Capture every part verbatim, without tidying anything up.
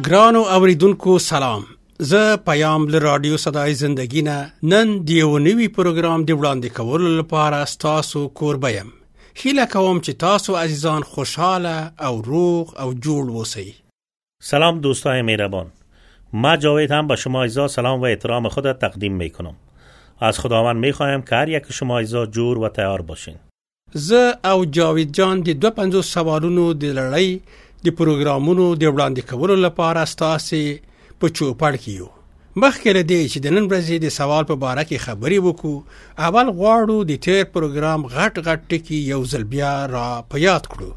ګرانو اوریدونکو سلام. زه پیام له رادیو صدای زندگی نه نن دیو نوی پروګرام دی وړاندې کولو لپاره تاسو کوربه یم. هیله کوم چې تاسو عزیزان خوشحاله او روغ او جوړ اوسئ. سلام دوستان مهربان. ما جاوید هم به شما عزیزان سلام و احترام خود تقدیم می کنم. از خداوند می خواهم که هر یک شما عزیزان جور و تیار باشین. زه او جاوید جان دی دو پنځوس سوالونو د لړۍ د پروګرامونو د وړاندې کولو لپاره ستاسو په چوپړ کې یو. مخکې له دې چې د نن ورځې د سوال په باره کې خبرې وکړو، اول غواړو د تیر پروګرام غټ غټ ټکي یو ځل بیا را په یاد کړو.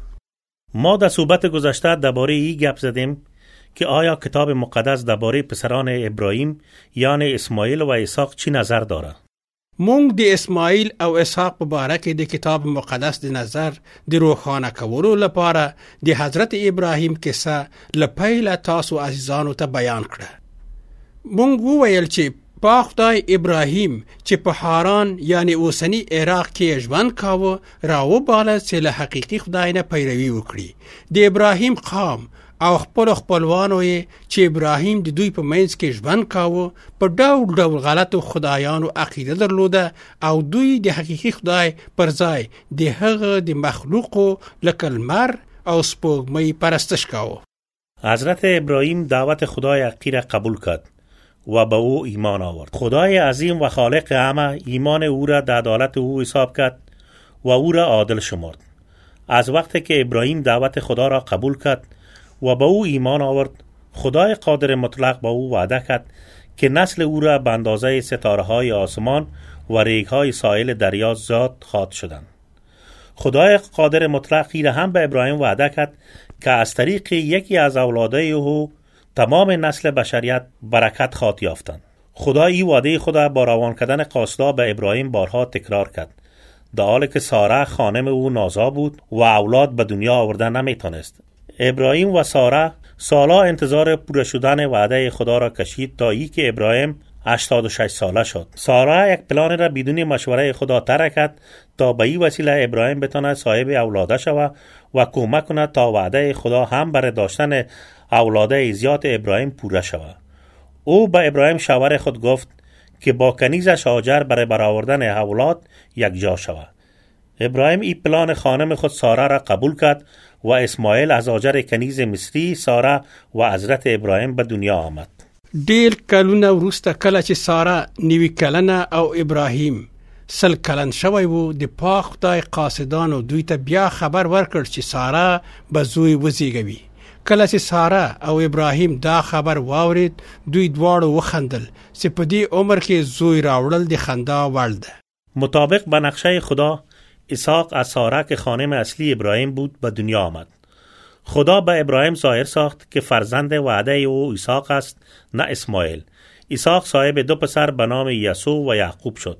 ما در صحبت گذشته درباره این گپ زدیم که آیا کتاب مقدس درباره پسران ابراهیم یعنی اسماعیل و اسحاق چی نظر داره؟ مونږ د اسماعیل او اسحاق په باره کې د کتاب مقدس د نظر د روښانه کولو لپاره د حضرت ابراهیم کیسه له پیله تاسو عزیزانو ته بیان کړه. مونږ وویل چې په خدای ابراهیم چې په حران یعنی اوسنی عراق کې ژوند کاوه راوباله چې له حقیقي خدای نه پیروي وکړي. د ابراهیم قوم او خپل خپلوانو یې چې ابراهیم د دوی په منځ کې ژوند کاوه په ډول ډول غلطو خدایانو عقیده درلوده او دوی د حقیقي خدای پر ځای د هغه د مخلوقو لکه لمر او سپوږمۍ پرستش کاوه. حضرت ابراهیم دعوت خدای حقیقی را قبول کرد و به او ایمان آورد. خدای عظیم و خالق همه ایمان او را در عدالت او حساب کرد و او را عادل شمرد. از وقتی که ابراهیم دعوت خدا را قبول کرد و به او ایمان آورد، خدای قادر مطلق با او وعده کرد که نسل او را به اندازه ستاره های آسمان و ریگ های ساحل دریا زاد خواهد شدند. خدای قادر مطلق را هم به ابراهیم وعده کرد که از طریق یکی از اولادای او تمام نسل بشریت برکت خواهد یافتند. خدا این وعده خدا با روان کردن قاصدا به ابراهیم بارها تکرار کرد، در حالی که ساره خانم او نازا بود و اولاد به دنیا آوردن نمیتونست. ابراهیم و ساره سالا انتظار پوره شدن وعده خدا را کشید تا ای که ابراهیم هشتاد و شش ساله شد. ساره یک پلان را بدون مشوره خدا طرح کرد تا به این وسیله ابراهیم بتواند صاحب اولاده شود و کمک کند تا وعده خدا هم برای داشتن اولاده زیاد ابراهیم پوره شود. او به ابراهیم شوهر خود گفت که با کنیزش هاجر برای برآوردن اولاد یک جا شود. ابراهیم این پلان خانم خود ساره را قبول کرد و اسماعیل از هاجر کنیز مصری ساره و حضرت ابراهیم به دنیا آمد. ډېر کلونه وروسته کله چې ساره نوي کلنه او ابراهیم سل کلن شوی و، د پاک خدای قاصدانو دوی ته بیا خبر ورکړ چې ساره به زوی وزیږوي. کله چې ساره او ابراهیم دا خبر واورید، دوی دواړو وخندل چې په دې عمر کې زوی راوړل د خندا وړ ده. مطابق به نقشه خدا، اسحاق از ساره که خانم اصلی ابراهیم بود به دنیا آمد. خدا به ابراهیم ظاهر ساخت که فرزند وعده او اسحاق است، نه اسماعیل. اسحاق صاحب دو پسر به نام یسوع و یعقوب شد.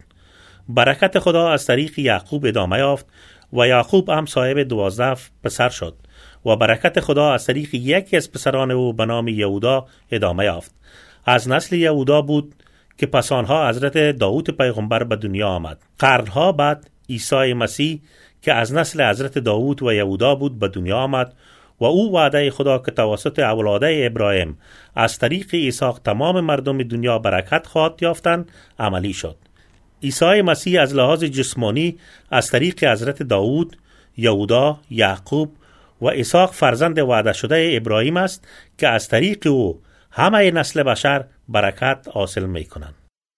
برکت خدا از طریق یعقوب ادامه یافت و یعقوب هم صاحب دوازده پسر شد و برکت خدا از طریق یکی از پسران او به نام یهودا ادامه یافت. از نسل یهودا بود که پس آنها حضرت داوود پیغمبر به دنیا آمد. قرنها بعد عیسی مسیح که از نسل حضرت داوود و یهودا بود به دنیا آمد و او وعده خدا که توسط اولاده ابراهیم از طریق اسحاق تمام مردم دنیا برکت خواهد یافتند عملی شد. عیسی مسیح از لحاظ جسمانی از طریق حضرت داوود، یهودا، یعقوب و اسحاق فرزند وعده شده ابراهیم است که از طریق او همه نسل بشر برکت حاصل می کنند.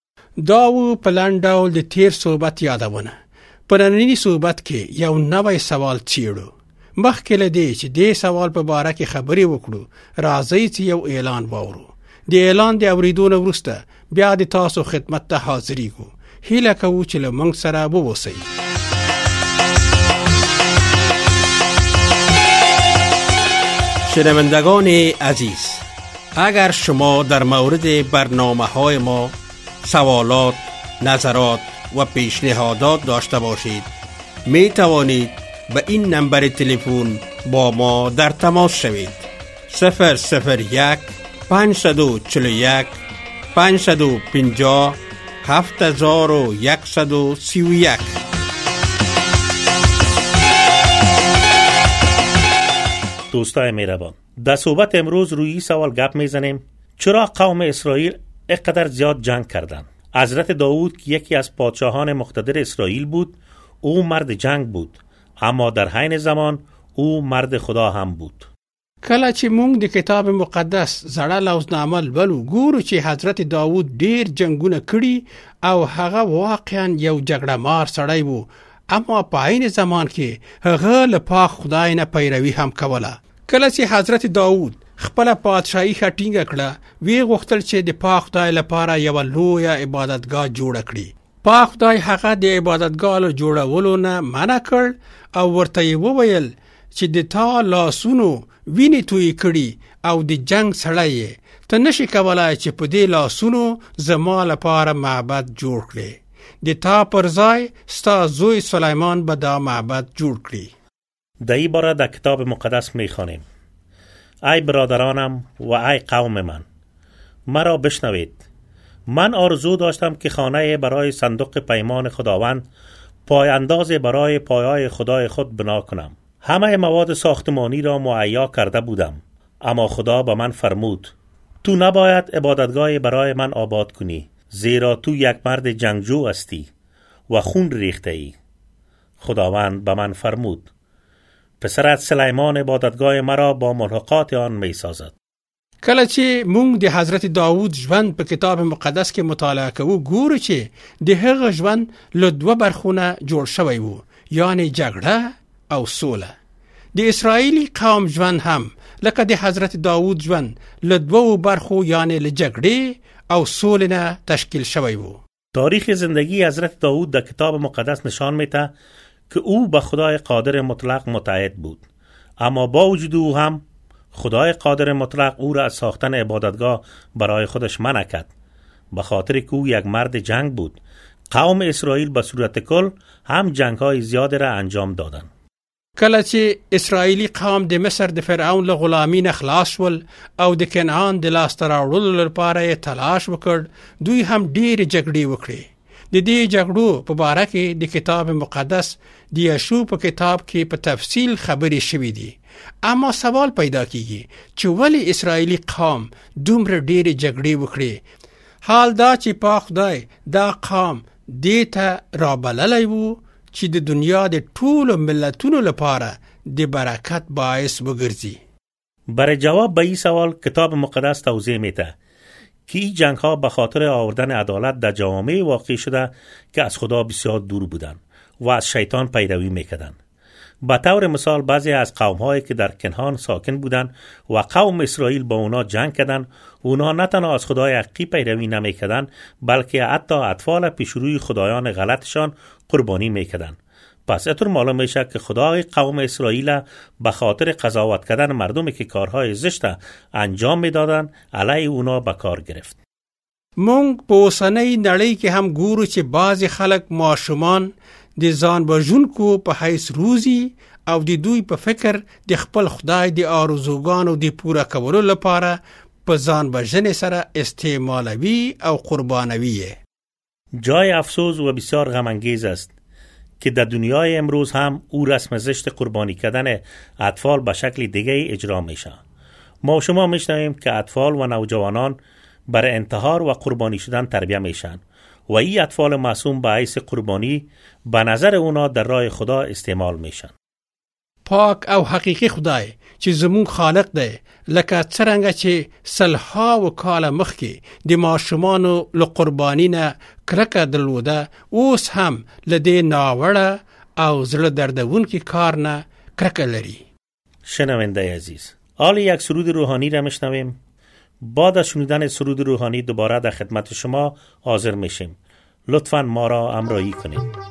داو پلان ډول د تیر صحبت یادونه. پرانینی صحبت کې یو نوی سوال چیړو. مخکې له دې چې دې سوال په باره کې خبرې وکړو، راځئ چې یو اعلان واورو. د اعلان د اوریدو نه وروسته بیا د تاسو خدمت ته حاضرېږو. هیله کوو چې له موږ سره واوسئ. شنوندگان عزیز، اگر شما در مورد برنامه‌های ما سوالات، نظرات و پیشنهادات داشته باشید، می توانید به این نمبر تلفن با ما در تماس شوید. صفر صفر یک پانصد و چهل و یک پانصد و پنجاه هفت هزار و یکصد و سی و یک. دوستای مهربان، در صحبت امروز روی این سوال گپ میزنیم: چرا قوم اسرائیل اینقدر زیاد جنگ کردند؟ حضرت داوود که یکی از پادشاهان مقتدر اسرائیل بود، او مرد جنگ بود، اما در حین زمان او مرد خدا هم بود. کله چې مونږ د کتاب مقدس زړه لوزنامه لولو ګورو چې حضرت داوود ډیر جنگونه کړي او هغه واقعا یو جګړه مار سړی وو، اما په عین زمان کې هغه له پاک خدای نه پیروي هم کوله. کله چې حضرت داوود خپل پادشاهي ښټینګه کړه، وی غوښتل چې د پاک خدای لپاره یو لویه عبادتګاه جوړ کړي. پاک خدای هغه د عبادتګاه له جوړولو نه منع کړ او ورته وویل چې د تا لاسونو ویني توی کړي او د جنگ سړی ته نشي کولای چې په دې لاسونو زما لپاره معبد جوړ کړي. د تا پر ځای ستا زوی سلیمان به دا معبد جوړ کړي. در این باره در کتاب مقدس میخوانیم: ای برادرانم و ای قوم من، مرا بشنوید. من آرزو داشتم که خانه برای صندوق پیمان خداوند پای انداز برای پایه‌های خدای خود بنا کنم. همه مواد ساختمانی را مهیا کرده بودم، اما خدا به من فرمود: تو نباید عبادتگاه برای من آباد کنی، زیرا تو یک مرد جنگجو هستی و خون ریخته ای. خداوند به من فرمود: پسرت سلیمان عبادتگاه مرا با ملحقات آن می سازد. کله چې مونږ د حضرت داوود ژوند په کتاب مقدس کې مطالعه کوو، ګورو چې د هغه ژوند له دوه برخونه جوړ شوی وو، یعنی جګړه او سوله. د اسرائیلی قوم ژوند هم لکه د حضرت داوود ژوند له دوه برخو یعنی له جګړې او سولې نه تشکیل شوی وو. تاریخ زندگی حضرت داوود در کتاب مقدس نشان میده که او به خدای قادر مطلق متعهد بود، اما با وجود او هم خدای قادر مطلق او را از ساختن عبادتگاه برای خودش منع کرد، به خاطر که او یک مرد جنگ بود. قوم اسرائیل به صورت کل هم جنگ‌های زیاد را انجام دادند. کله چې اسرائیلی قوم د مصر د فرعون له غلامی نه خلاص شول او د کنعان د لاسته راوړلو لپاره تلاش وکړ، دوی هم ډېرې جګړې وکړې. د دې جګړو په باره کې د کتاب مقدس د یشوع په کتاب کې په تفصیل خبرې شوې دي، اما سوال پیدا کیږي چې ولې اسرائیلی قوم دومره ډېرې جګړې وکړې، حال دا چې پاک خدای دا قوم دې ته رابللی وو چې د دنیا د ټولو ملتونو لپاره د برکت باعث وګرځي. برای جواب به این سوال کتاب مقدس توضیح میده که این جنگ ها به خاطر آوردن عدالت در جوامع واقع شده که از خدا بسیار دور بودند و از شیطان پیروی میکردند. به طور مثال بعضی از قوم هایی که در کنعان ساکن بودند و قوم اسرائیل با اونا جنگ کردند، اونا نه تنها از خدای حقیقی پیروی نمیکردند، بلکه حتی اطفال پیشروی خدایان غلطشان قربانی میکردند. پس اینطور معلوم میشه که خدای قوم اسرائیل به خاطر قضاوت کردن مردمی که کارهای زشت انجام میدادند علیه اونا به کار گرفت. مونږ په اوسنۍ نړۍ کې هم ګورو چې بعضې خلک ماشومان د ځان وژونکو په حیث روزي او د دوی په فکر د خپل خدای د آرزوګانو د پوره کولو لپاره په ځان وژنې سره استعمالوي او قربانوي. جای افسوس و بسیار غم‌انگیز است که در دنیای امروز هم او رسم زشت قربانی کردن اطفال به شکل دیگه اجرا میشه. ما شما میشنویم که اطفال و نوجوانان برای انتحار و قربانی شدن تربیه میشن و این اطفال معصوم به حیث قربانی به نظر اونا در راه خدا استعمال میشن. پاک او حقیقی خدای چې زمون خالق دی، لکه څرنګه چې سلها و کاله مخکې د ماشومانو له قربانی نه کرکه درلوده، اوس هم له دې ناوړه او زړه دردونکي کار نه کرکه لري. شنونده عزیز، حالا یک سرود روحانی را میشنویم. بعد از شنیدن سرود روحانی دوباره در خدمت شما حاضر میشیم. لطفاً ما را همراهی کنید.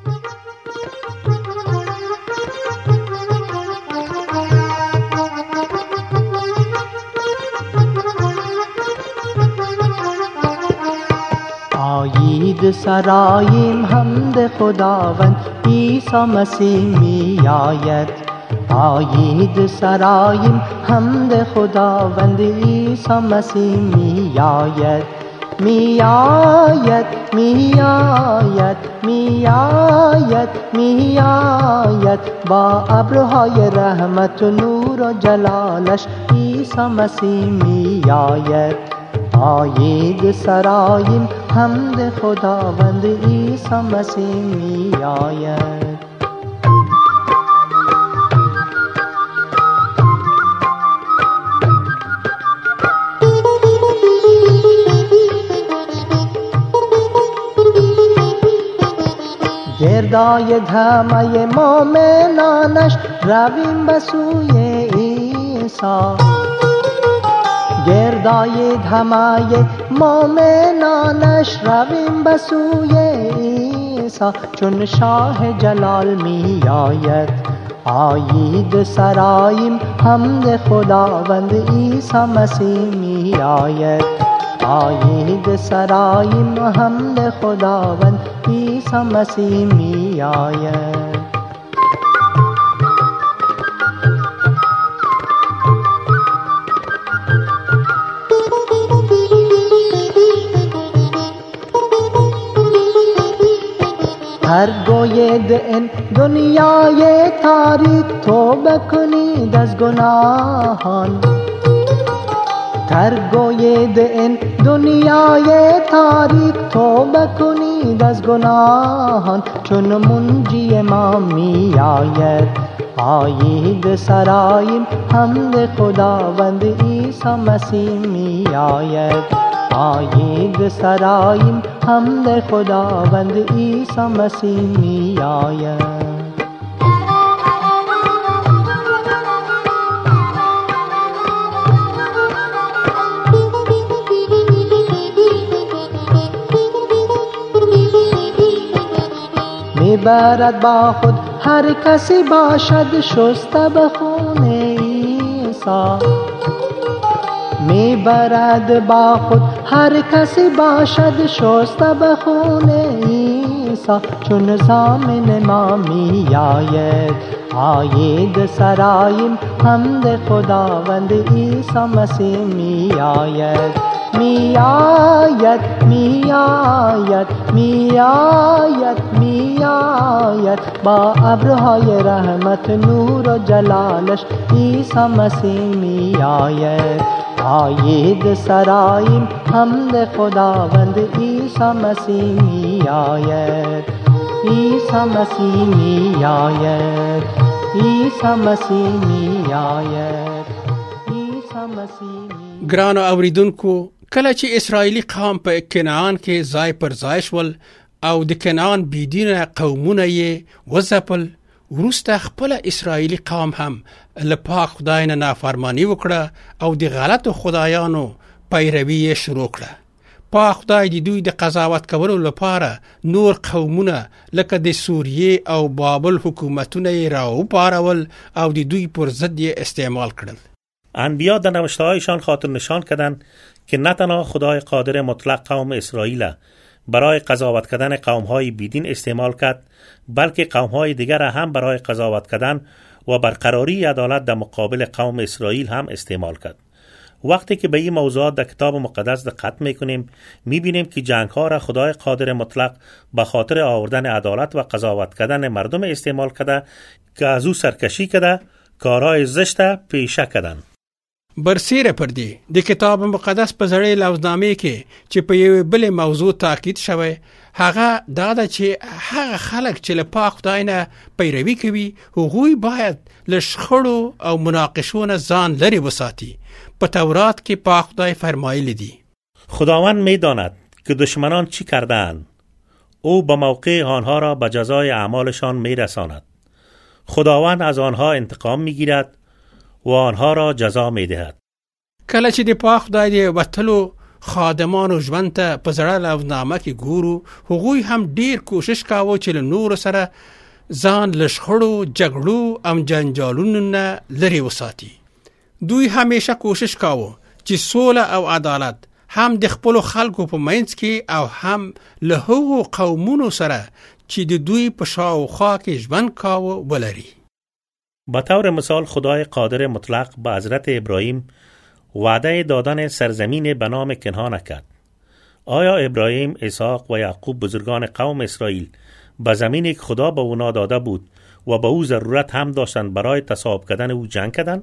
آیید سراییم حمد خداوند عیسی مسیح می آید. آیید سراییم حمد خداوند عیسی مسیح می آید. می آید می آید می آید می آید با ابرهای رحمت و نور و جلالش. عیسی مسیح می آید. آیید سراییم حمد خداوند عیسی مسیح می آید. گردای همه مؤمنانش رویم به سوی عیسی. گردای همه مؤمنانش رویم به سوی عیسی. چون شاه جلال می آید. آیید سراییم حمد خداوند عیسی مسیح می آید. آیید سراییم حمد خداوند عیسی مسیح می آید. هر گوید این دنیای تاریک توبه کنید از گناهان. هر گوید این دنیای تاریک توبه کنید از گناهان. چون منجی ما می آید. آیید سراییم حمد خداوند عیسی مسیح می آید. آیید سراییم حمد خداوند عیسی مسیح می آید. میبرد با خود هر کسی باشد شسته به خون عیسی. میبرد با خود هر کسی باشد شسته به خون عیسی. چون ضامن ما می آید. آیید سراییم حمد خداوند عیسی مسیح می آید. می آید می آید می آید می آید. با ابرهای رحمت نور و جلالش عیسی مسیح می آید. آیید سراییم حمد خداوند عیسی مسیح می آید. عیسی مسیح می آید. عیسی مسیح می آید. عیسی مسیح می. ګرانو اوریدونکو، کله چې اسرائیلی قوم په کنعان کې ځای پر ځای شول او د کنعان بيدینه قومونه یې وځپل، وروسته خپل اسرائیلی قوم هم له پاک خدای نه نافرمانی وکړه او د غلطو خدایانو پیروي شروع کړه. پاک خدای د دوی د قضاوت کولو لپاره نور قومونه لکه د سوریه او بابل حکومتونه یې راوپارول او د دوی پر ضد یې استعمال کړل. انبیا در نوشته‌هایشان خاطر نشان کردند که نه تنها خدای قادر مطلق قوم اسرائیل برای قضاوت کردن قوم‌های بیدین استعمال کرد، بلکه قوم‌های دیگر هم برای قضاوت کردن و برقراری عدالت در مقابل قوم اسرائیل هم استعمال کرد. وقتی که به این موضوعات در کتاب مقدس دقت می‌کنیم، می‌بینیم که جنگ‌ها را خدای قادر مطلق به خاطر آوردن عدالت و قضاوت کردن مردم استعمال کرده که از او سرکشی کرده، کارهای زشت پیشه کردند. برسیره پر دی د کتاب مقدس په زړې لفظنامې کې چې په یو بل موضوع تاکید شوی، هغه دا ده چې هغه خلک چې له پاک خدای نه پیروي کوي هغوی باید له شخړو او مناقشو نه ځان لرې وساتي. په تورات کې پاک خدای فرمایلی دی خداوند می‌داند که دشمنان چی کردند، او به موقع آنها را به جزای اعمالشان می‌رساند. خداوند از آنها انتقام می‌گیرد و آنها را جزا می‌دهد. کله چې د پاک خدای د وتلو خادمانو ژوند ته په زړه لفظنامه کې ګورو، هغوی هم ډیر کوشش کاوه چې له نورو سره ځان له شخړو، جګړو او جنجالونو نه لرې وساتي. دوی همیشه کوشش کاوه چې سوله او عدالت هم د خپل خلکو په منځ کې او هم له هغو قومونو سره چې د دوی په شاوخوا کې ژوند کاوه ولري. به طور مثال خدای قادر مطلق به حضرت ابراهیم وعده دادن سرزمین به نام کنعان کرد. آیا ابراهیم، اسحاق و یعقوب بزرگان قوم اسرائیل به زمینی که خدا به اونا داده بود و به او ضرورت هم داشتند برای تصاحب کردن او جنگ کردند؟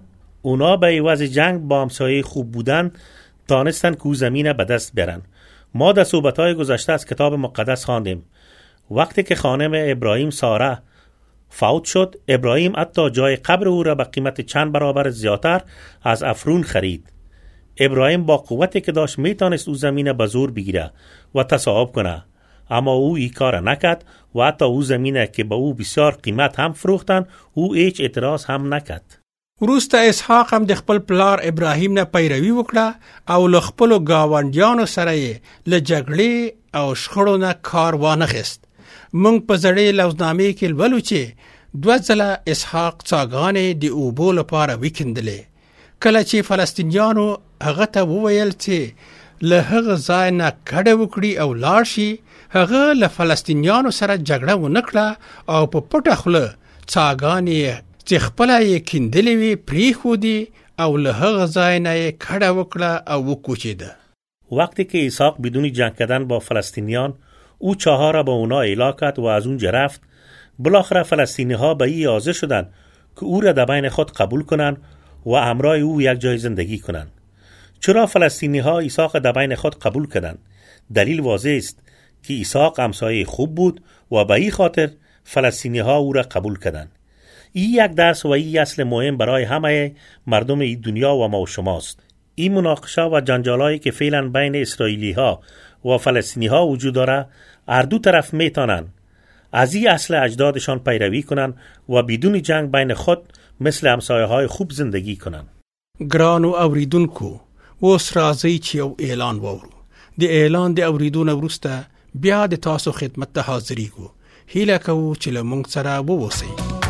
اونا به عوض جنگ با همسایه خوب بودن تانستن که او زمین به دست برن. ما در صحبت‌های گذشته از کتاب مقدس خواندیم وقتی که خانم ابراهیم ساره فوت شد، ابراهیم حتی جای قبر او را به قیمت چند برابر زیادتر از افرون خرید. ابراهیم با قوتی که داشت میتونست او زمین به زور بگیره و تصاحب کنه، اما او این کار نکرد و حتی او زمینه که به او بسیار قیمت هم فروختن او هیچ اعتراض هم نکرد. وروسته اسحاق هم د خپل پلار ابراهیم نه پیروي وکړه او له خپلو ګاونډیانو سره یې له جګړې او شخړو نه کار وانخیست. موږ په زړې لوظنامې کې لولو چې دوه ځله اسحاق څاګانې د اوبو لپاره وکیندلې. کله چې فلسطینیانو هغه ته وویل چې له هغه ځای نه کډه وکړي او لاړ شي، هغه له فلسطینیانو سره جګړه ونه کړه او په پټه خوله څاګانې چې خپله یې کیندلې وې پرېښودې او له هغه ځای نه یې کډه وکړه او وکوچېده. وقتی که اسحاق بدون جنگ کردن با فلسطینیان او چاها را به اونا اعلا کرد و از اونجا رفت، بالاخره فلسطینی ها به این حاضر شدند که او را در بین خود قبول کنند و همراه او یک جای زندگی کنند. چرا فلسطینی ها اسحاق در بین خود قبول کردند؟ دلیل واضح است که اسحاق همسایه خوب بود و به این خاطر فلسطینی ها او را قبول کردند. این یک درس و این اصل مهم برای همه مردم این دنیا و ما و شماست. این مناقشه و جنجالایی که فعلا بین اسرائیلی ها و فلسطینی ها وجود داره، هر دو طرف میتونن از این اصل اجدادشان پیروی کنن و بدون جنگ بین خود مثل همسایه های خوب زندگی کنن. ګرانو اوریدونکو، اوس راځئ چې یو اعلان وورو. د اعلان د اوریدو وروسته بیا د تاسو خدمت ته حاضرېږو. هیله کوو چې له موږ سره واوسئ.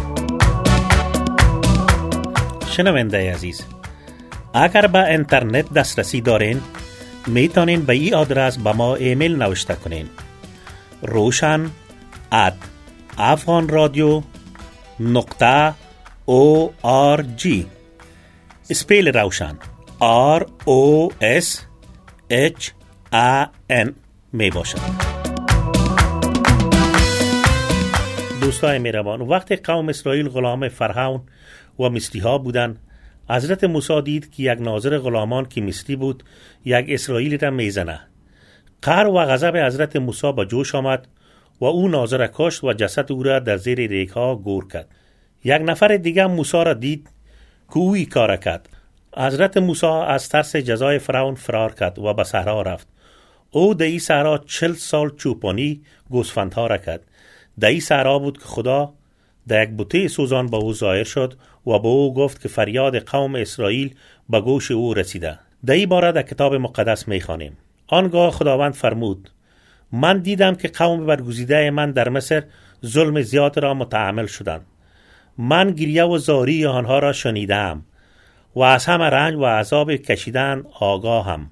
شنونده عزیز، اگر به اینترنت دسترسی دارین میتونین به این آدرس به ما ایمیل نوشته کنین: روشن ات افغان رادیو نقطه او آر جی. اسپیل روشن آر او اس اچ ا ان می باشد. دوستای مهربان، وقتی قوم اسرائیل غلام فرعون و مصری ها بودند، حضرت موسی دید که یک ناظر غلامان که مصری بود یک اسرائیلی را میزنه. قهر و غضب حضرت موسی به جوش آمد و او ناظر کشت و جسد او را در زیر ریگ ها گور کرد. یک نفر دیگه موسی را دید که او این کار کرد. حضرت موسی از ترس جزای فرعون فرار کرد و به صحرا رفت. او در این صحرا چل سال چوپانی گوسفندها را کرد. در این صحرا بود که خدا در یک بوته سوزان به او ظاهر شد و به او گفت که فریاد قوم اسرائیل به گوش او رسیده. در این باره در کتاب مقدس میخوانیم: آنگاه خداوند فرمود: من دیدم که قوم برگزیده من در مصر ظلم زیاد را متحمل شدند. من گریه و زاری آنها را شنیدم و از همه رنج و عذاب کشیدن آگاهم.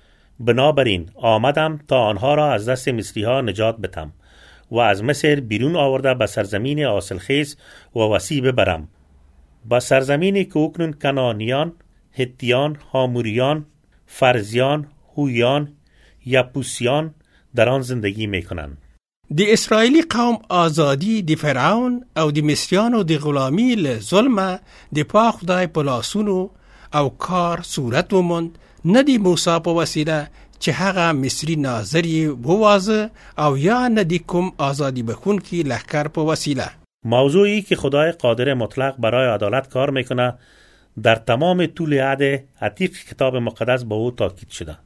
بنابراین آمدم تا آنها را از دست مصری ها نجات بدم و از مصر بیرون آورده به سرزمین حاصلخیز و وسیع ببرم، به سرزمینی که اکنون کنعانیان، هتیان، هاموریان، فرزیان، هویان، یبوسیان در آن زندگی میکنند. د اسرائیلی قوم آزادی د فرعون او د مصریانو د غلامی له ظلمه د پاک خدای په لاسونو او کار صورت وموند، نه د موسی په وسیله چې هغه مصری ناظر یې ووازه او یا نه د کوم آزادی بخونکي لښکر په وسیله. موضوعی که خدای قادر مطلق برای عدالت کار میکنه در تمام طول عهد عتیق کتاب مقدس به او تاکید شده.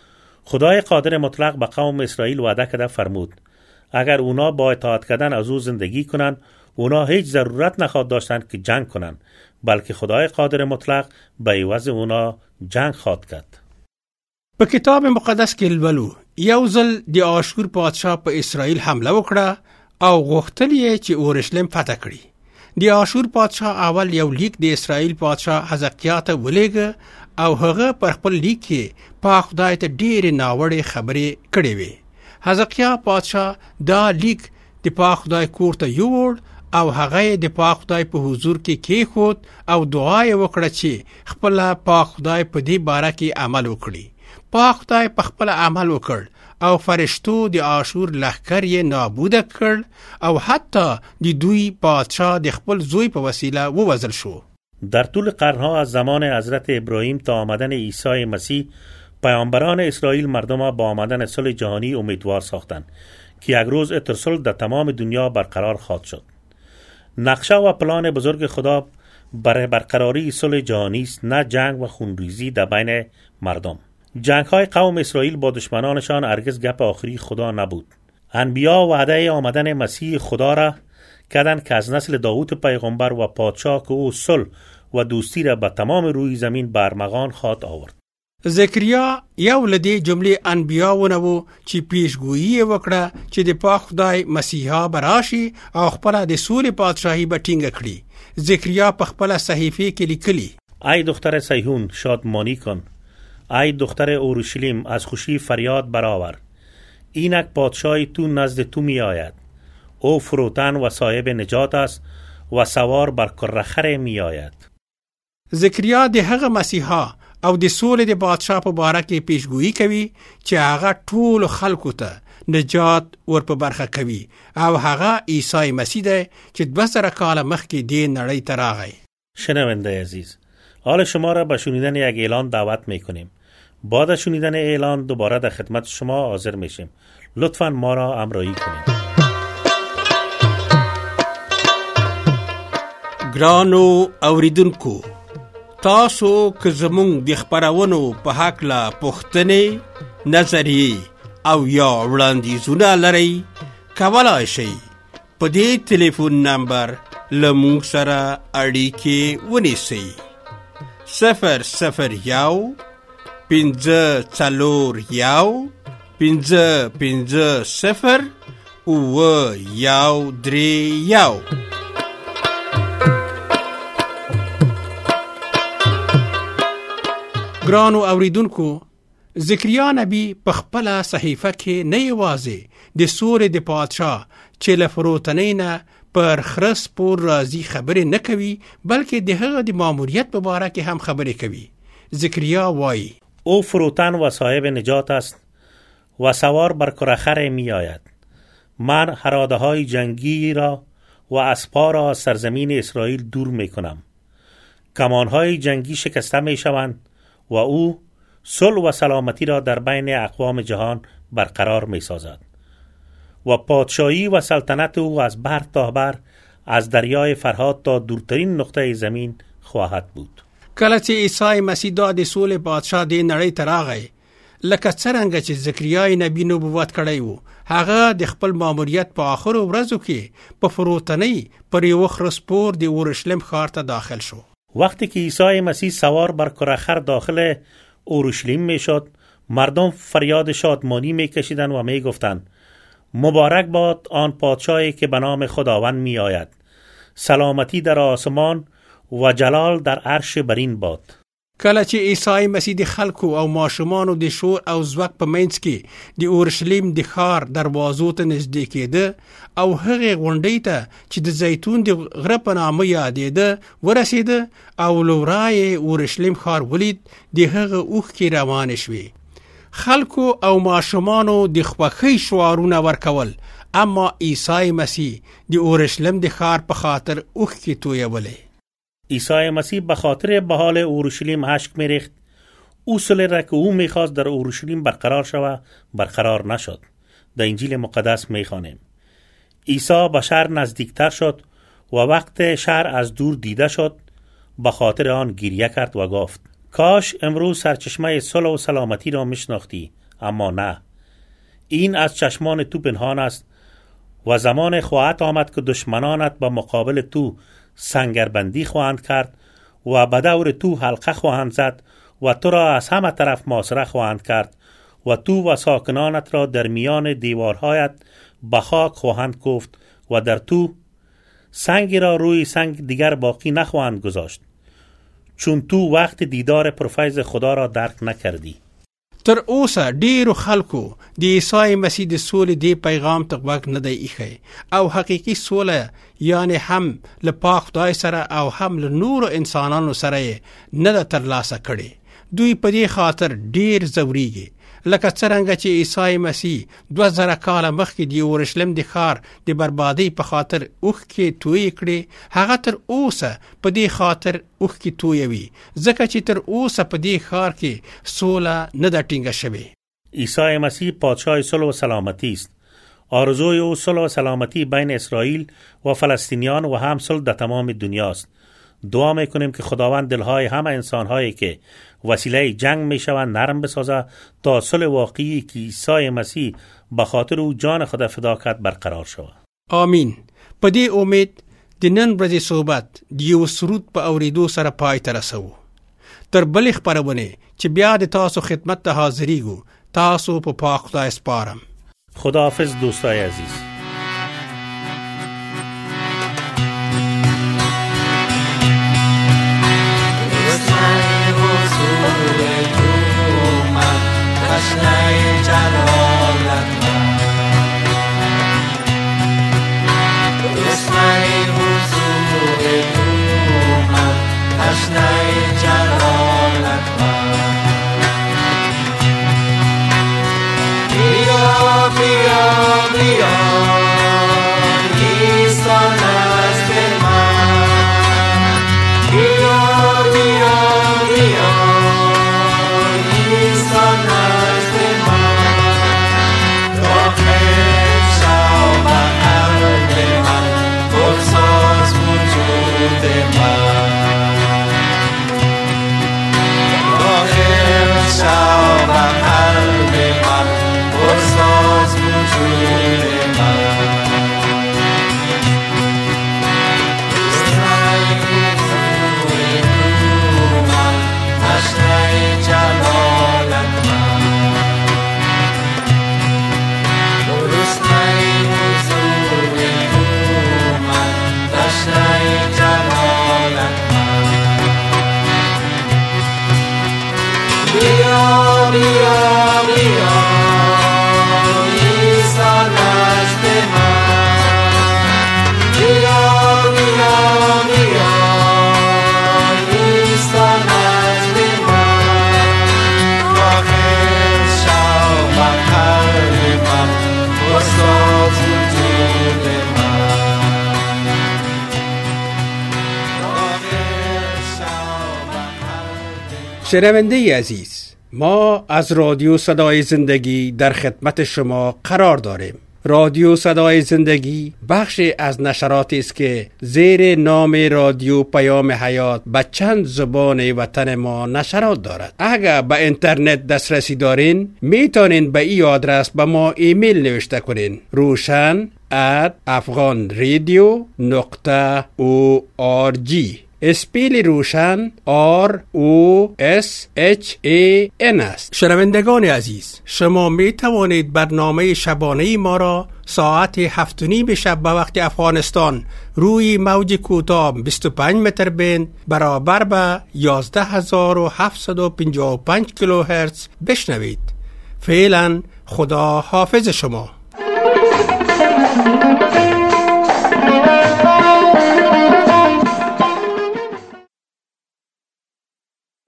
خدای قادر مطلق به قوم اسرائیل وعده کرده فرمود اگر اونا با اطاعت کردن از او زندگی کنن، اونا هیچ ضرورت نخواهد داشتند که جنگ کنن، بلکه خدای قادر مطلق به عوض اونا جنگ خواهد کرد. په کتاب مقدس کې لولو یو ځل د آشور پادشاه په اسرائیل حمله وکړه او غوښتل یې چې اورشلیم فتح کړي. د آشور پادشاه اول یو لیک د اسرائیل پادشاه حزقیاه ته ولېږه او هغه پر خپل لیک کې پاک خدای ته ډېرې ناوړې خبرې کړې وې. حزقیاه پادشاه دا لیک د پاک خدای کور ته یووړ او هغه د پاک خدای په حضور کې کېښود او دعا یې وکړه چې خپل پاک خدای په دې باره کې عمل وکړي. پاک خدای په خپل عمل وکړ او فرشتو د آشور لښکر یې نابوده کړ او حتی د دوی پادشاه د خپل زوی په وسیله ووژل شو. در طول قرنها از زمان حضرت ابراهیم تا آمدن عیسی مسیح، پیامبران اسرائیل مردم را با آمدن صلح جهانی امیدوار ساختند که یک روز اتر صلح در تمام دنیا برقرار خواهد شد. نقشه و پلان بزرگ خدا برای برقراری صلح جهانی است، نه جنگ و خونریزی در بین مردم. جنگ های قوم اسرائیل با دشمنانشان هرگز گپ آخری خدا نبود. انبیا وعده آمدن مسیح خدا را کردند که از نسل داوود پیغمبر و پادشاه که او صلح و دوستی را به تمام روی زمین برمغان خواهد آورد. زکریا یو لدی جمله انبیاونه و چې پیشگویی وکړه چې د پاک خدای مسیحا براشي او خپل د سولې پادشاهي به ټینګه کړي. زکریا په خپل صحیفه کې لیکلی: ای دختر صیهون شادمانی کن، ای دختر اورشلیم از خوشی فریاد برآور، اینک پادشاه تو نزد تو می آید، او فروتن و صاحب نجات است و سوار بر کرخر می آید. زکریا د هغه مسیحا او د سولې د بادشاه په باره کې پیشګویی کوي چې هغه ټول خلکو ته نجات ورپه برخه کوي او هغه عیسی مسیح دی چې دوه زره کاله مخکې دې نړۍ ته راغی. شنونده عزیز، حال شما را به شنیدن یک اعلان دعوت میکنیم. بعد از شنیدن اعلان دوباره در خدمت شما حاضر میشیم. لطفاً ما را همراهی کنید. ګرانو اوریدونکو، تاسو که زمونږ د خپرونو په هکله پوښتنې، نظریې او یا وړاندیزونه لرئ، کولی شئ په دې ټلیفون نمبر له موږ سره اړیکې ونیسئ: صفر صفر یو پنځه څلور یو پنځه پنځه صفر اوه یو درې یو. ګرانو اوریدونکو، زکریا نبی په خپل صحیفه کې نه یوازې د سولې د پادشاه چې له فروتنۍ نه پر خرس پور راځي خبرې نه کوي، بلکې د هغه د ماموریت په باره کې هم خبرې کوي. زکریا وایي: او فروتن و صاحب نجات است و سوار بر کرخر می آید. من اراده های جنگی را و اسپا را از سرزمین اسرائیل دور می کنم. کمان های جنگی شکسته می شوند و او صلح و سلامتی را در بین اقوام جهان برقرار می سازد و پادشاهی و سلطنت او از بر تا بر، از دریای فرهاد تا دورترین نقطه زمین خواهد بود. کله چې عیسی مسیح د سولې پادشاه د نړۍ ته راغی، لکه څرنګه چې زکریا نبی نبوت کړی و، هغه د خپل ماموریت په آخرو ورځو کې په فروتنۍ پر یو خرسپور د اورشلیم ښار ته داخل شو. وقتی که عیسی مسیح سوار بر کرخر داخل اورشلیم می شد، مردم فریاد شادمانی می کشیدند و می گفتند: مبارک باد آن پادشاهی که به نام خداوند می آید، سلامتی در آسمان و جلال در عرش برین باد. کله چې عیسی مسیح د خلکو او ماشومانو د شور او زوک په منځ کې د اورشلیم د ښار دروازو ته نږدې کېده او هغې غونډۍ ته چې د زیتون د غره په نامه یادېده ورسېده او له ورایه اورشلیم ښار ولید، د هغه اوښکې روانې شوې. خلکو او ماشومانو د خوښۍ شعارونه ورکول، اما عیسی مسیح د اورشلیم د ښار په خاطر اوښکې تویولې. عیسی مسیح به خاطر به حال اورشلیم اشک می‌ریخت. او صلح را که او می‌خواست در اورشلیم برقرار شود برقرار نشد. در انجیل مقدس می‌خوانیم: عیسی به شهر نزدیکتر شد و وقت شهر از دور دیده شد، به خاطر آن گریه کرد و گفت: کاش امروز سرچشمه صلح و سلامتی را می‌شناختی، اما نه، این از چشمان تو پنهان است و زمان خواهد آمد که دشمنانت به مقابل تو سنگربندی خواهند کرد و به دور تو حلقه خواهند زد و تو را از همه طرف محاصره خواهند کرد و تو و ساکنانت را در میان دیوارهایت به خاک خواهند کوفت و در تو سنگی را روی سنگ دیگر باقی نخواهند گذاشت، چون تو وقت دیدار پرفیض خدا را درک نکردی. تر اوسه ډیرو خلکو د عیسی مسیح د سولې دی پیغام ته غوږ نه دی ایښی او حقیقي سوله یعنی هم له پاک خدای سره او هم له نورو انسانانو سره یې نه ده ترلاسه کړې. دوی په دې خاطر ډیر ځورېږي. لکه څرنګه چې عیسی مسیح دوه زره کاله مخکې د اورشلیم د ښار د بربادۍ په خاطر اوښکې توی کړې، هغه تر اوسه په دې خاطر اوښکې تویوي، ځکه چې تر اوسه په دې ښار کې سوله نه ده ټینګه شوې. عیسی مسیح پادشاه صلح و سلامتی است. آرزوی او صلح و سلامتی بین اسرائیل و فلسطینیان و هم صلح در تمام دنیاست. دعا میکنیم که خداوند دلهای همه انسانهایی که وسیله جنگ میشوند نرم بسازه تا صلح واقعی که عیسی مسیح به خاطر او جان خود فدا کرد برقرار شود. آمین. په دې امید د نن ورځې صحبت د یو سرود په اوریدو سره پای ته رسوو. تر بلې خپرونې چې بیا د تاسو خدمت ته حاضرېږو، تاسو په پاک خدای سپارم. خداحافظ دوستای عزیز. شنونده عزیز، ما از رادیو صدای زندگی در خدمت شما قرار داریم. رادیو صدای زندگی بخشی از نشراتی است که زیر نام رادیو پیام حیات به چند زبان وطن ما نشرات دارد. اگر به اینترنت دسترسی دارین، میتونین به این آدرس به ما ایمیل نوشته کنین: روشن ات افغان رادیو نقطه او آر جی. اسپیل روشن آر او اس اچ ای ان است. شنوندگان عزیز، شما می توانید برنامه شبانه ما را ساعت هفت و نیم شب به وقت افغانستان روی موج کوتاه بیست و پنج متر بند برابر به یازده هزار و هفتصد و پنجاه و پنج کیلوهرتز بشنوید. فعلا خدا حافظ شما.